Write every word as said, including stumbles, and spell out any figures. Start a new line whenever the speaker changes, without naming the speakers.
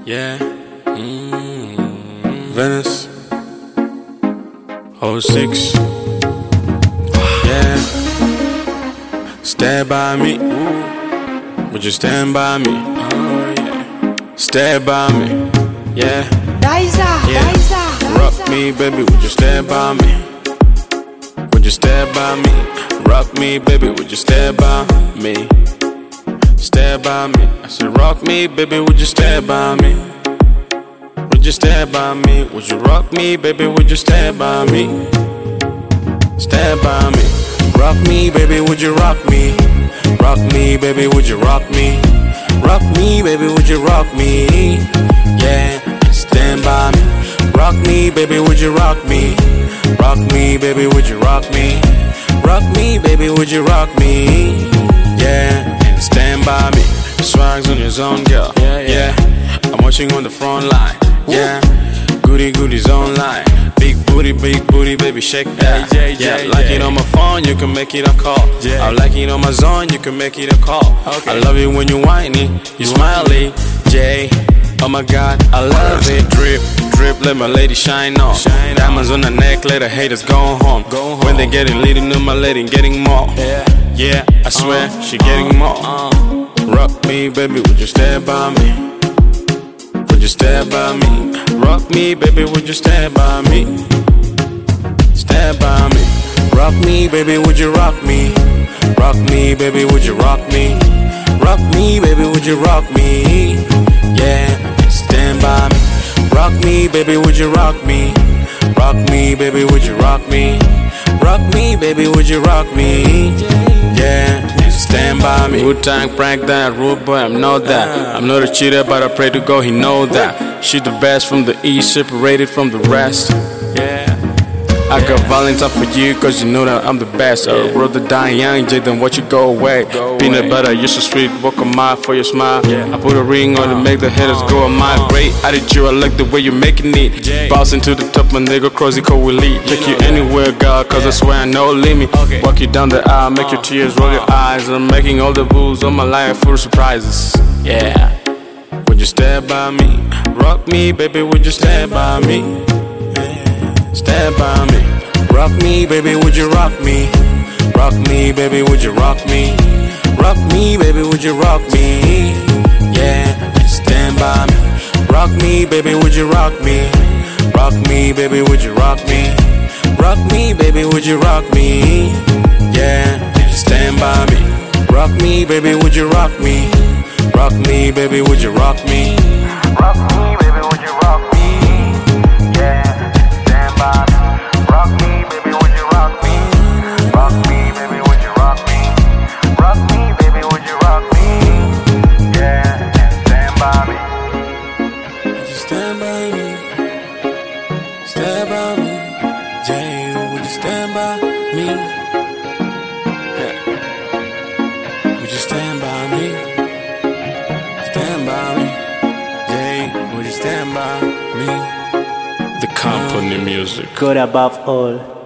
Yeah. Mm-hmm. Venice. oh six. Yeah. Stand by me. Would you stand by me? Oh, yeah. Stand by me. Yeah.
Daiza,
Yeah.
Daiza,
Rock
Daiza.
me, baby. Would you stand by me? Would you stand by me? Rock me, baby. Would you stand by me? Stand by me. I said, rock me, baby. Would you stand by me? Would you stand by me? Would you rock me, baby? Would you stand by me? Stand by me. Rock me, baby. Would you rock me? Rock me, baby. Would you rock me? Rock me, baby. Would you rock me? Yeah. Stand by me. Rock me, baby. Would you rock me? Rock me, baby. Would you rock me? Rock me, baby. Would you rock me? Yeah. Stand by me. Swags on your zone, girl. Yeah, yeah. I'm watching on the front line. Yeah. Goody goodies online. Big booty, big booty, baby, shake that. Yeah, yeah, yeah. Like it on my phone, you can make it a call. Yeah. I like it on my zone, you can make it a call. Okay. I love it when you whiny, you smiley. Jay, oh my God, I love it. Drip, drip, let my lady shine on. Shine Diamonds on. on the neck, let the haters go home. Go home. When they getting leading to my lady, getting more. Yeah, yeah, I swear uh, she getting uh, more. Uh. Rock me, baby, would you stand by me? Would you stand by me? Rock me, baby, would you stand by me? Stand by me. Rock me, baby, would you rock me? Rock me, baby, would you rock me? Rock me, baby, would you rock me? Yeah, stand by me. Rock me, baby, would you rock me? Rock me, baby, would you rock me? Rock me, baby, would you rock me? Yeah, stand by me. Wu-Tang prank that, rude boy, I'm not that. I'm not a cheater, but I pray to God he know that. She the best from the east, separated from the rest. Yeah, I got Valentine for you, cause you know that I'm the best. I wrote the dying young, Jay, then watch you go away. Peanut butter, you're so sweet, walk a mile for your smile. I put a ring on to make the haters go a mile. Great attitude, I like the way you're making it. Bouncing to the top, my nigga, crazy cold with lead. Take you anywhere, God, cause I swear I know limit. Walk you down the aisle, make your tears roll your eyes. I'm making all the rules on my life full of surprises. Yeah. Would you stand by me? Rock me, baby, would you stand by me? Stand by me. Rock me, baby, would you rock me? Rock me, baby, would you rock me? Rock me, baby, would you rock me? Yeah, stand by me. Rock me, baby, would you rock me? Rock me, baby, would you rock me? Rock me, baby, would you rock me? Yeah, stand by me. Rock me, baby, would you rock me? Rock me, baby, would you rock me?
Rock me, baby, would you rock me? Yeah, stand by me. Rock me, baby, would you rock me? Rock me, baby, would you rock me? Rock me, baby, would you rock me? Yeah, stand by me.
Would you stand by me? Stand by me. Jay, would you stand by me? Yeah. Would you stand by me? Stand by me. Jay, would you stand by me? The company music.
God above all.